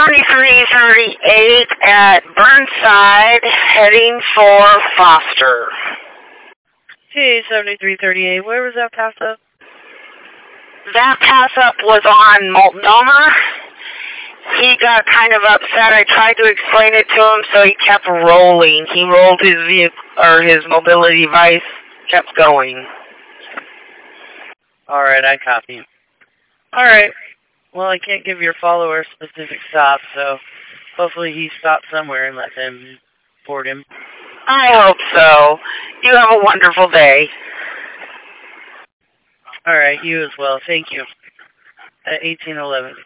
7338 at Burnside, heading for Foster. Hey, 7338, where was that pass up? That pass up was on Multnomah. He got kind of upset. I tried to explain it to him, so he kept rolling. He rolled his vehicle, or his mobility device kept going. Alright, I copy. Alright, well, I can't give your follower a specific stop, so hopefully he stops somewhere and let them board him. I hope so. You have a wonderful day. Alright, you as well. Thank you. At 1811.